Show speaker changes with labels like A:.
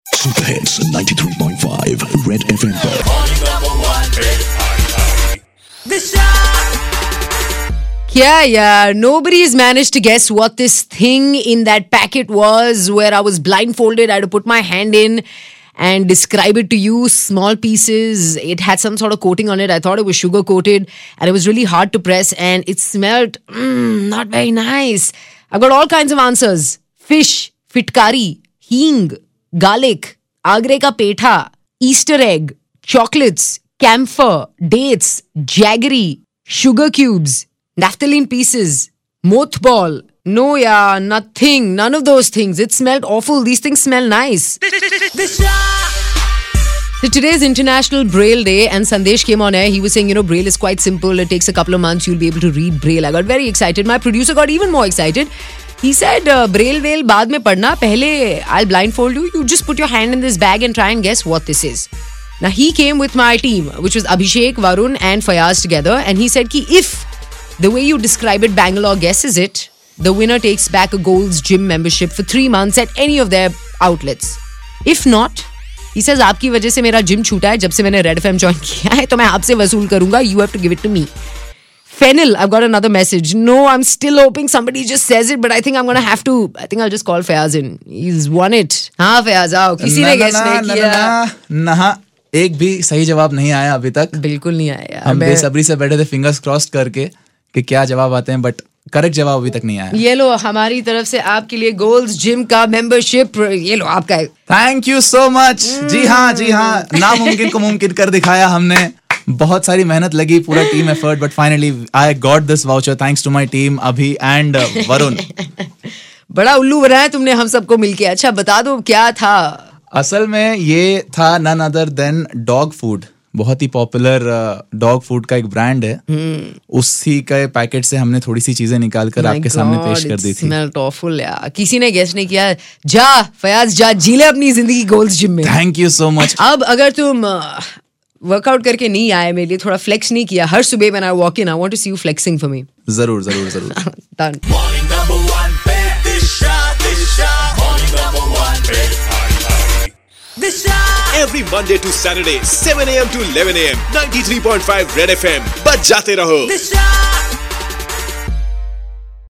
A: Super hits 93.5 red FM पर।
B: Yeah, yeah. Nobody's managed to guess what this thing in that packet was where I was blindfolded. I had to put my hand in and describe it to you. Small pieces. It had some sort of coating on it. I thought it was sugar coated and it was really hard to press and it smelled not very nice. I got all kinds of answers. Fish, fitkari, hing, garlic, agre ka petha, Easter egg, chocolates, camphor, dates, jaggery, sugar cubes, naphthalene pieces, mothball. No, yeah, nothing. None of those things. It smelled awful. These things smell nice. So today's International Braille Day and Sandesh came on air. He was saying, Braille is quite simple. It takes a couple of months. You'll be able to read Braille. I got very excited. My producer got even more excited. He said, Braille Veil baad mein padna. Pehle, I'll blindfold you. You just put your hand in this bag and try and guess what this is. Now, he came with my team, which was Abhishek, Varun and Fayaz together. And he said, if the way you describe it, Bangalore guesses it, the winner takes back a Gold's Gym membership for 3 months at any of their outlets. If not, he says, आपकी वजह से मेरा gym छूटा है जब से मैंने Red FM join किया है तो मैं आपसे वसूल करूंगा. You have to give it to me. Fennel, I've got another message. No, I'm still hoping somebody just says it, but I think I'm going to have to. I think I'll just call Fayaz in. He's won it. हाँ Fayaz, आओ. किसी ने guess नहीं किया.
C: ना, एक भी सही जवाब नहीं आया अभी तक.
B: बिल्कुल नहीं आया.
C: हम बेसब्री से बैठे थे फिंगर्स क्रॉस्ड करके कि क्या जवाब आते हैं, बट करेक्ट जवाब अभी तक नहीं आया.
B: ये लो हमारी तरफ से आपके लिए गोल्ड्स जिम का मेंबरशिप. ये लो आपका है.
C: Thank you so much. जी हाँ, नामुमकिन को मुमकिन कर दिखाया हमने. बहुत सारी मेहनत लगी, पूरा team effort, but finally I got this voucher thanks to my team अभी एंड वरुण.
B: बड़ा उल्लू बनाया तुमने हम सबको मिलके. अच्छा बता दो क्या था.
C: असल में ये था none other than dog food. बहुत ही पॉपुलर डॉग फूड का एक ब्रांड है. उसी के पैकेट से हमने थोड़ी सी चीजें निकाल कर आपके सामने पेश कर दी थी.
B: स्मेल्ड ऑफुल यार. किसी ने गेस नहीं किया. जा फयाज जा, जी ले अपनी जिंदगी गोल्ड्स जिम में.
C: Thank you so much.
B: अब अगर तुम वर्कआउट करके नहीं आए मेरे लिए, थोड़ा फ्लेक्स नहीं किया हर सुबह when I walk in, I want to see you flexing for me.
C: जरूर.
B: Done.
D: Every Monday to Saturday, 7 a.m. to 11 a.m. 93.5 Red FM. बच जाते रहो.